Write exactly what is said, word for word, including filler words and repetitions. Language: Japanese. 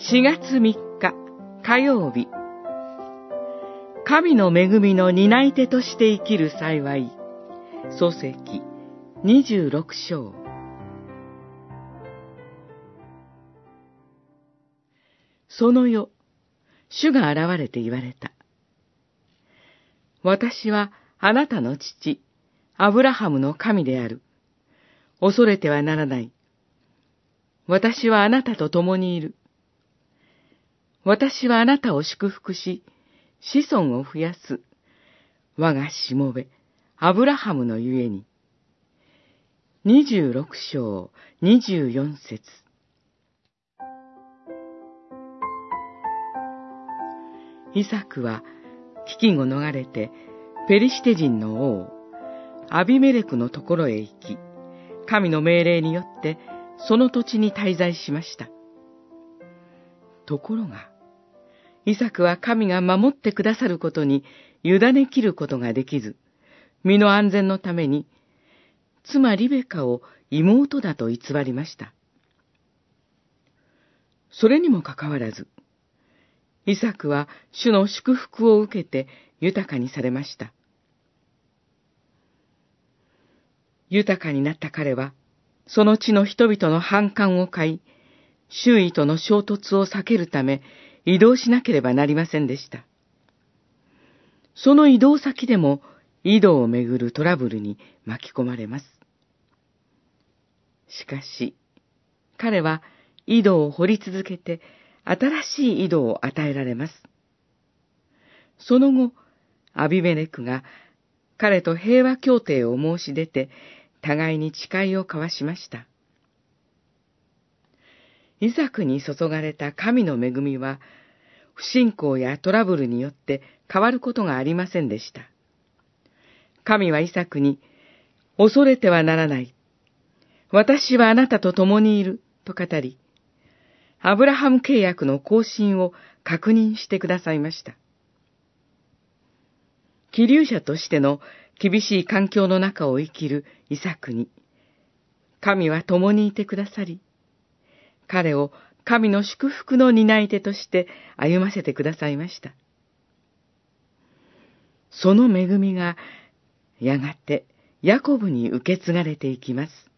しがつみっか火曜日、神の恵みの担い手として生きる幸い。創世記にじゅうろく章。その夜、主が現れて言われた。私はあなたの父、アブラハムの神である。恐れてはならない。私はあなたと共にいる。私はあなたを祝福し、子孫を増やす。我がしもべ、アブラハムのゆえに。にじゅうろく章にじゅうよん節。イサクは飢饉を逃れて、ペリシテ人の王、アビメレクのところへ行き、神の命令によってその土地に滞在しました。ところが、イサクは神が守ってくださることに委ねきることができず、身の安全のために、妻リベカを妹だと偽りました。それにもかかわらず、イサクは主の祝福を受けて豊かにされました。豊かになった彼は、その地の人々の反感を買い、周囲との衝突を避けるため移動しなければなりませんでした。その移動先でも井戸をめぐるトラブルに巻き込まれます。しかし、彼は井戸を掘り続けて新しい井戸を与えられます。その後、アビメレクが彼と平和協定を申し出て、互いに誓いを交わしました。イサクに注がれた神の恵みは、不信仰やトラブルによって変わることがありませんでした。神はイサクに、恐れてはならない。私はあなたと共にいる、と語り、アブラハム契約の更新を確認してくださいました。寄留者としての厳しい環境の中を生きるイサクに、神は共にいてくださり、彼を神の祝福の担い手として歩ませてくださいました。その恵みがやがてヤコブに受け継がれていきます。